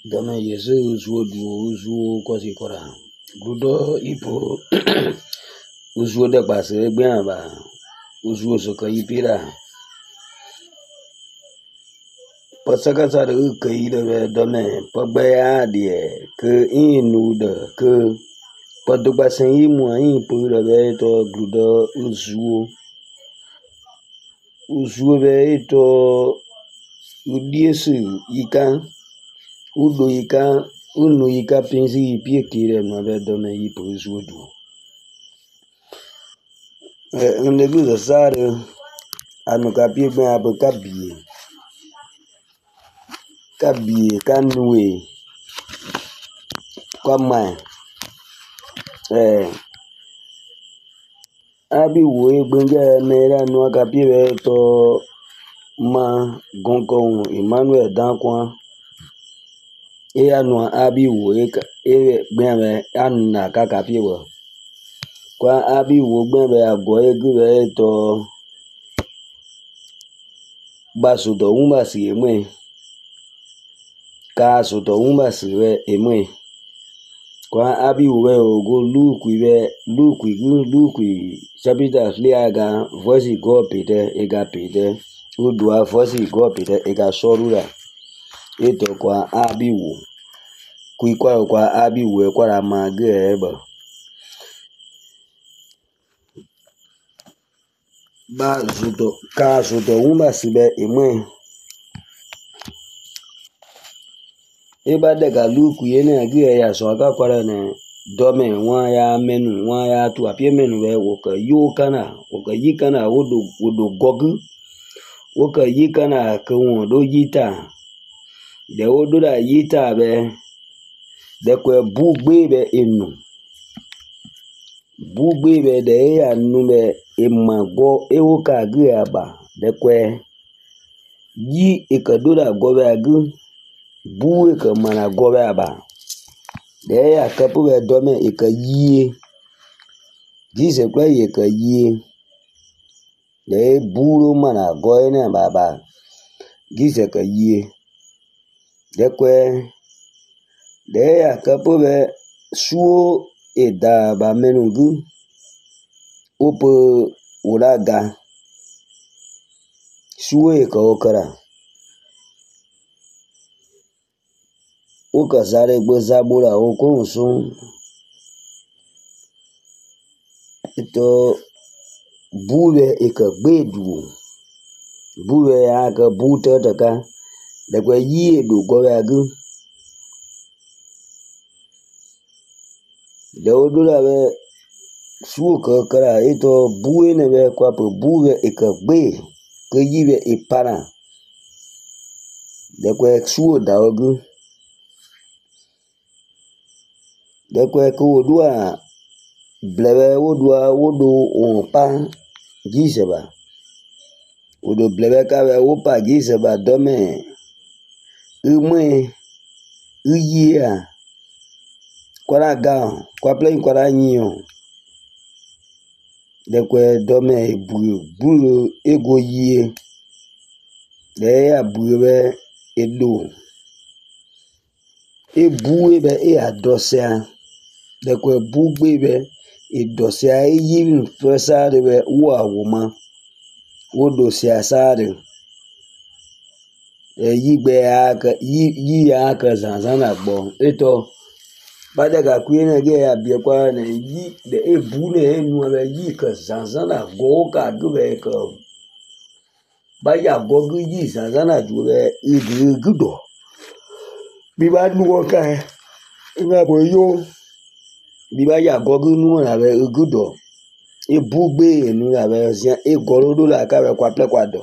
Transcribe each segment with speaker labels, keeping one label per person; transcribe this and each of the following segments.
Speaker 1: Dame yese uzuo kwasi kora. Grudo ipo uzuo de base gbeamba. Uzuo soka ipira. Pasaka sare kai de dame pabaya die ke inu de ke padugba sen imu ayin po de to grudo uzuo. Uzuo be to udiesu ikan udo ikan unu ika pensi pie kire no be dome ipo uzuo du. Negu da sare anu kapie gbe abo kabie kanue kwama abi wo gbenja mera nu kapie be to ma gonkon Emmanuel Dankwa anu abi wo gbe anna ka kapie wo kwa abi wo gbe ago egu be to basudo umba si emwe ka sudo umba si we emwe kwa abi we ogo lukui chapita liaga voice go pete ega pete udua voice go pete ega sorura eto kwa abi wo kwa abi wo kwa mage eba ba sudo ka sudo umba si be emwe eba de ga luku yene agi ya so ga kwara ne dome nwa ya menu nwa ya tu apie menu we woka yikana wodo gogu woka yikana ke won do yita de wodo da yita be de ko bugbe be enu bugbe be de ya nu be emago ewoka agi aba de ko yi ekadoda go be agi buwe ke mana gobe aba de ya kapu be dome eke yie jise kwa ye ke yie de buru mana goe ne baba jise ke yie de kwe de ya kapu be suo eda ba menugu opo uraga suo eke okara o kasare gbo zabura o ko sun to buwe eke gbedu buwe aka buta taka de kwa yi do go agu de odura be suo ko kara ito buwe ne be kwa po buwe eke gbe ke yibe ipara de kwa suo da ogu de kwe ko odua blebe wodo onpa giseba wodo blebe ka be wopa giseba dome umwe uyia kwara ga kwa plain kwara nyo de kwe dome buru ego yie de ya bube edo ebu be e adosia de kwe bugbe be idosia yi fesa de be wo awoma wo dosia sare yigbe aka yi aka zanzana gbo eto badaga kwene ge ya bie kwa ne yi de ebu ne enu be yi ka zanzana go ka dube ka ba ya go gu yi zanzana dube igudo bi ba nuwo ka nga bo yo bi ba ya go gu nu na be igudo ebugbe enu na be sian egorodo la ka be kwa ple kwa do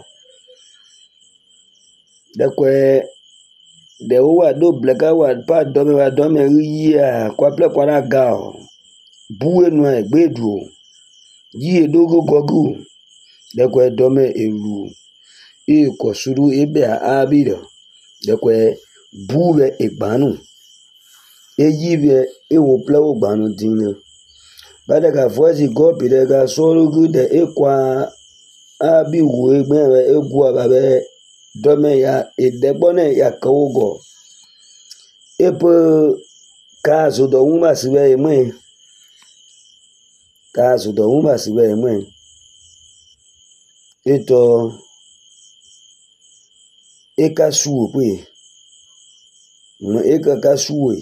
Speaker 1: de kwe de wa do bleka wa pa do me yi a kwa ple kwa na ga bu enu e gbedu yi edogo gogu de kwe do me elu e ko suru ebe a bi do de kwe buwe egbanu eyi be e wo ple wo gbanu dinle badaga voice go pidega soro gu de ekwa abi wo egbe egwu ababe dome ya edegbone ya kogo Epe caso do uma se vê mãe. Caso do uma se vê mãe. Então, e caçua, pois. E caçua.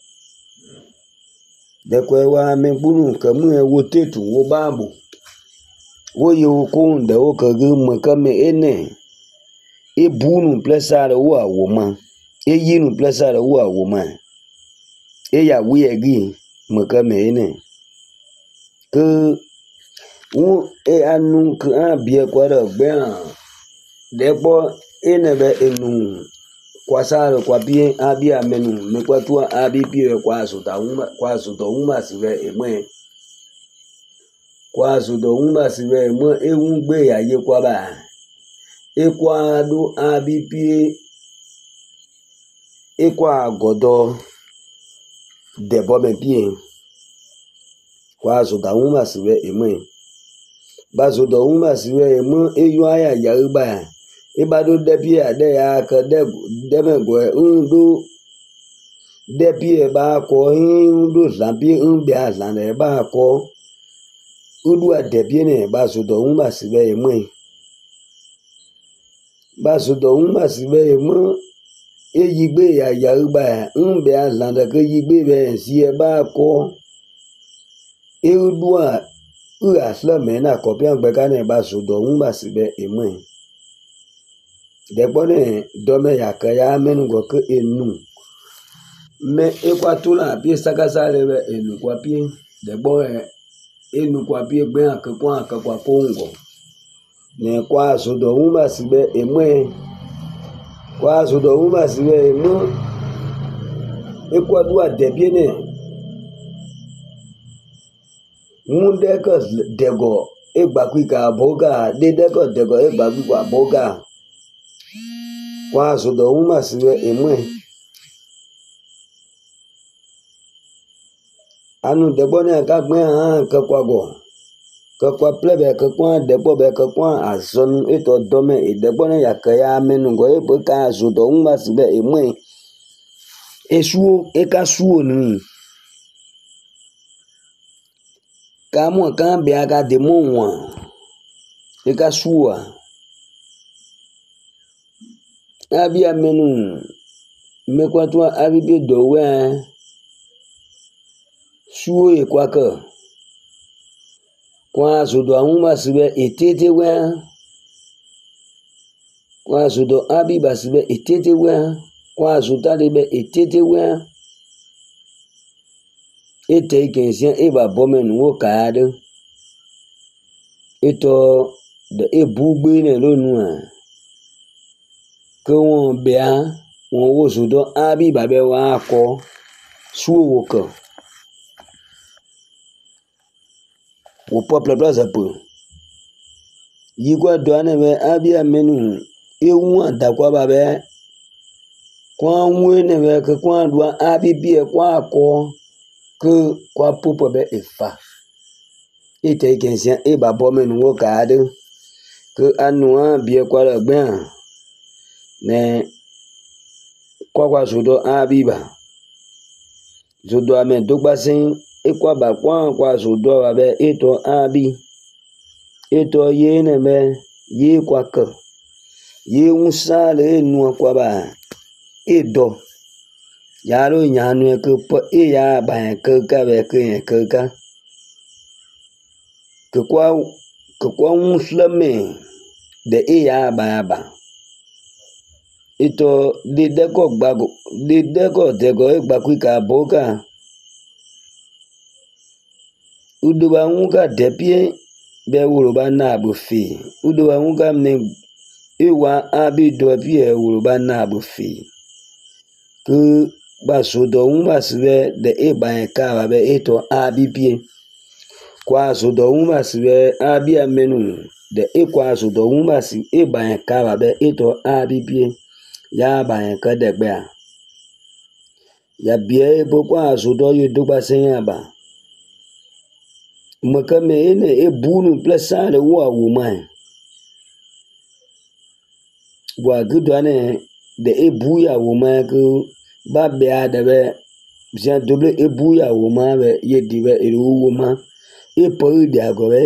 Speaker 1: Depois o homem bunu caminho é o teto, o bambu. O eu conda o caguma came ene. E bunu plesar o a woman. E yinu plesar o a woman. E ya we agi macame ene. Que o e anu que a bia quara bem. Depois ene be enu. Kwasaro kwa bien abia menu me kwatua abi pie kwaso do uma sive emwe kwaso do uma sive emwe ewu gbe ya ye kwa ba ekwado abi pie ekwa godo debo me pie kwaso da uma sive emwe baso do uma sive emwe eyu aya ya ba Ibado depi ade ya ka deme go ndo depi ba ko ndo zampi mbia zane ba ko udu adepi ne ba so do uma sibe emwe ba so do uma sibe emwe eyigbe ya ba mbia zane ke yigbe be si e ba ko e udu a asla na ko pian gbe ka ne ba so do uma sibe emwe Debone dome ya kaya menu go ke enu me ekwatula pie sakasa lebe enu kwa pie debone enu kwa pie gbe akwa akwa kongo ne kwa sodo uma sibe emwe kwa sodo uma sibe emwe ekwadua debiene munde ko dego egbakwika boga de dego egbakwa boga Kwa sodo uma siwe emwe. Anu debone akagbe ka kwa go. Ka kwa plebe ka kwa debo be ka kwa azon eto dome e debone yakaya menu go e ka sodo uma siwe emwe. Esuo eka suo ni. Ka mo kan be aga demo wa. Eka suo Abia menu mekwatua abibi dowe suo e kwaka kwa sodo ahuma sibe etete we kwa sodo abiba sibe etete we kwa soda debe etete we ete ikensia eba bomenu wo kaade eto de ebugbe ne lonu a que wọ́n bea wọ́n wo sodo abi babe wa ko suo ko wo peuple place peu yigwa doane be abi amenu ewu adakwa babe kwa nwene be ke kwa do abi bi kwa ko que kwa popo be efa ite kensia e babo menu wo kaade que anua bi kwa le gben ne kwa sodo abiba sodo ame dogbasin ekwa ba kwa sodo abe eto abi eto ye ne me ye kwa ka ye unsale nu kwa ba edo yaro nyanu ke po e ya ba ke ka be ke ka ke kwa unslame de e ya ba Ito dideko dego egbakwika boga uduba nunga depie be uruba na bufi uduba nunga mne iwa abi dopie uruba na bufi ku basodo uma sibe de eba ka be ito abi pie kwa sodo uma sibe abi amenu de ekwa sodo uma si eba ka be ito abi pie ya ba ka degbe a ya bie boko azudo ye dogba senya ba makame ene e bunu plesa de wa woman wa gudane de e buya woman ku ba bia de be bien double e bouya wo ma be ye di be e wo ma e po di ago be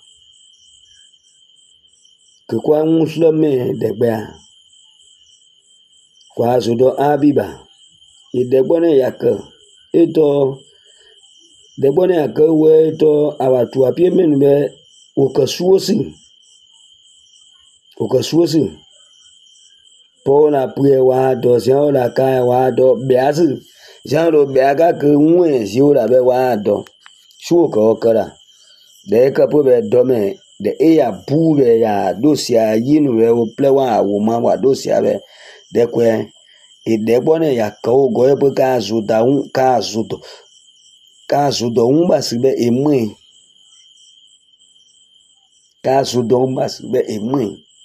Speaker 1: que kwa muslime de be kwa zudo abiba e de bone yake eto de bone yake we to abatu apie menu be o kasuosi po na pue wa do sia la ka wa do biasu sia do biaga ke nwe si o la be wa do su ko kara de ka po be do me de e ya bu be ya do sia yinu be o ple wa wo ma wa do sia be de kwe e de bone ya ka o go e po ka zu da un ka zu do un ba si be e mwe ka zu do un ba si be e mwe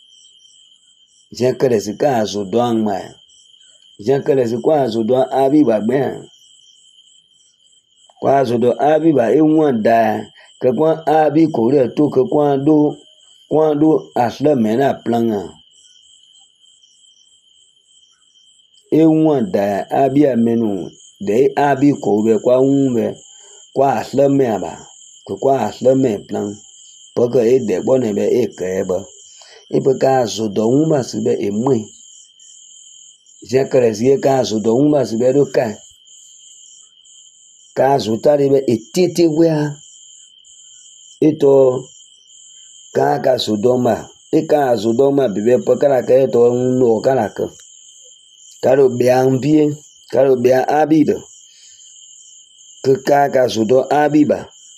Speaker 1: Jean si ka zo doang ma. Jean si kwa zo doang abi ba gbe. Kwa zo do abi ba e won da ke kwa abi ko re to ke kwa do asle mena planga. E won da abi amenu de abi ko be kwa unbe kwa asle me ba. Kwa asle me plan. Poke e de bone be e ke ba. E pe ka zo do un ba si be e mwe. Jean-Claude ka zo do un ba si be do ka zo ta de be etete wea eto ka zo do ma e ka zo do ma be pe kala ka to no kala ka ro be ambie ka ro be abido ke ka zo do abiba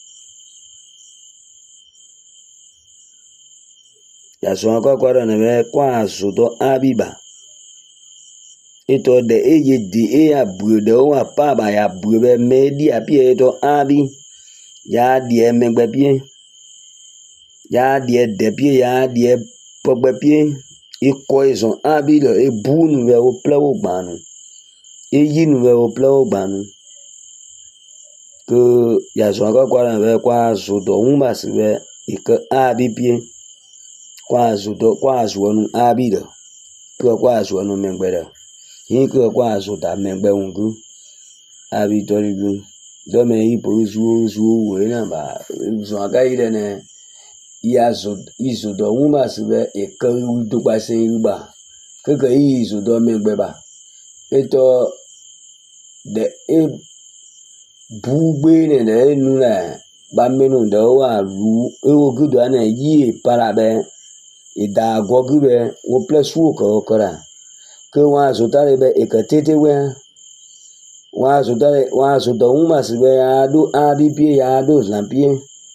Speaker 1: ya so kwa na be kwa zo do abiba eto de eye di e ya bu de o pa ba ya bu be me di apie eto abi ya di emegbe pie ya di de pie ya di pogbe pie e ko izon abi lo e bu nu be o ple o gbanu e yi nu be o ple o gbanu ke ya so kwa na be kwa zo do un ba si be e ke abi pie kwa zo nu abi do ke kwa zo nu megbe do Hiko kwa azuta megbe ungu abi torigu dome ipo uzu we na ba uzu aka ire ne izudo wuma sibe eke udu pase uba keke izudo megbe ba eto de e bugbe ne de enu na ba menu de wa ru ewo gudu ana yi para be ida gogu be wo plus wo ko kora que wa zotare be ekatete we wa zodo uma sibe ya do abi pie ya do lampie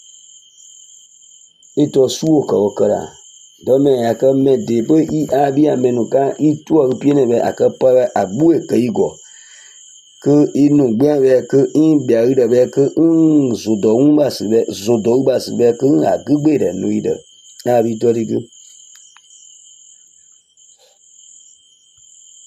Speaker 1: ito suo ka okara do me aka me de bo I abi amenuka I tu pie ne be aka pa abu e ka igo que inu gbe be que in bia ide be que zodo uma sibe que agugbe de nuide abi torigu